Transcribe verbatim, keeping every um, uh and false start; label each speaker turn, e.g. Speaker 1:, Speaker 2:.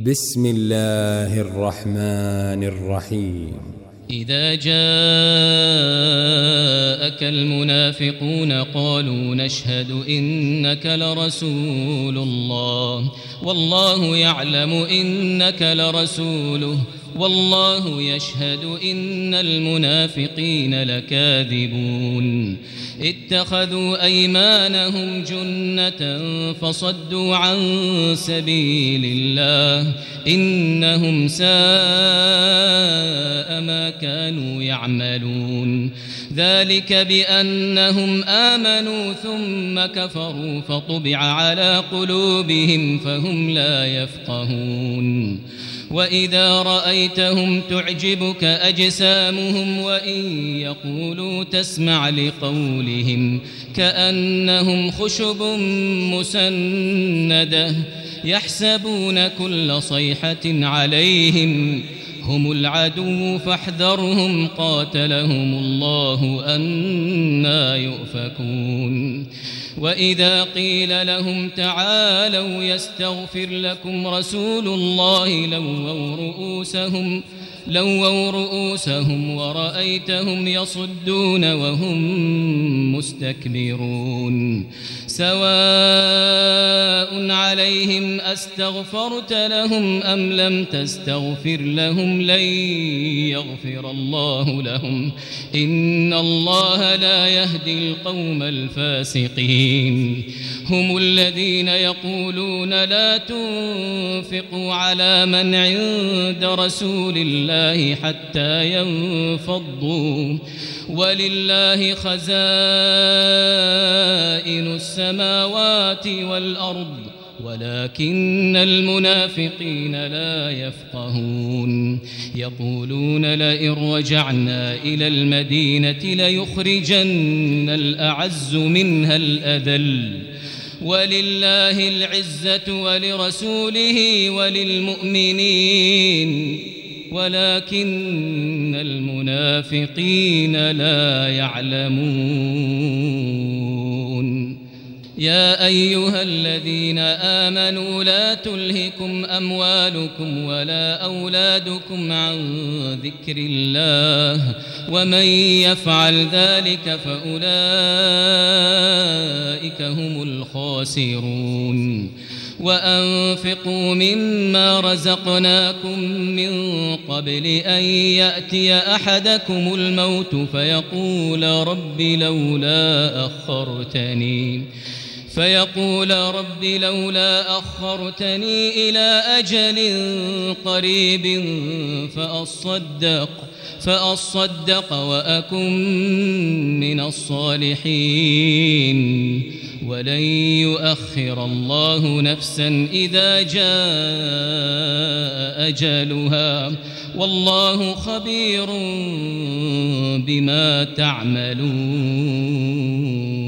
Speaker 1: بسم الله الرحمن الرحيم.
Speaker 2: إذا جاءك المنافقون قالوا نشهد إنك لرسول الله والله يعلم إنك لرسوله والله يشهد إن المنافقين لكاذبون اتخذوا أيمانهم جنة فصدوا عن سبيل الله إنهم ساء ما كانوا يعملون ذلك بأنهم آمنوا ثم كفروا فطبع على قلوبهم فهم لا يفقهون وإذا رأيتهم تعجبك أجسامهم وإن يقولوا تسمع لقولهم كأنهم خشب مسندة يحسبون كل صيحة عليهم هم العدو فاحذرهم قاتلهم الله أنى يؤفكون وإذا قيل لهم تعالوا يستغفر لكم رسول الله لووا رؤوسهم لووا رؤوسهم ورأيتهم يصدون وهم مستكبرون سواء عليهم أستغفرت لهم أم لم تستغفر لهم لن يغفر الله لهم إن الله لا يهدي القوم الفاسقين هم الذين يقولون لا تنفقوا على من عند رسول الله حتى ينفضوا ولله خزائن السماوات والأرض ولكن المنافقين لا يفقهون يقولون لئن رجعنا إلى المدينة ليخرجن الأعز منها الأذل ولله العزة ولرسوله وللمؤمنين ولكن المنافقين لا يعلمون يا أيها الذين آمنوا لا تلهكم أموالكم ولا أولادكم عن ذكر الله ومن يفعل ذلك فأولئك هم الخاسرون وأنفقوا مما رزقناكم من قبل أن يأتي أحدكم الموت فيقول رب لولا أخرتني فيقول رب لولا أخرتني إلى أجل قريب فأصدق فأصدق وأكن من الصالحين ولن يؤخر الله نفسا إذا جاء أجلها والله خبير بما تعملون.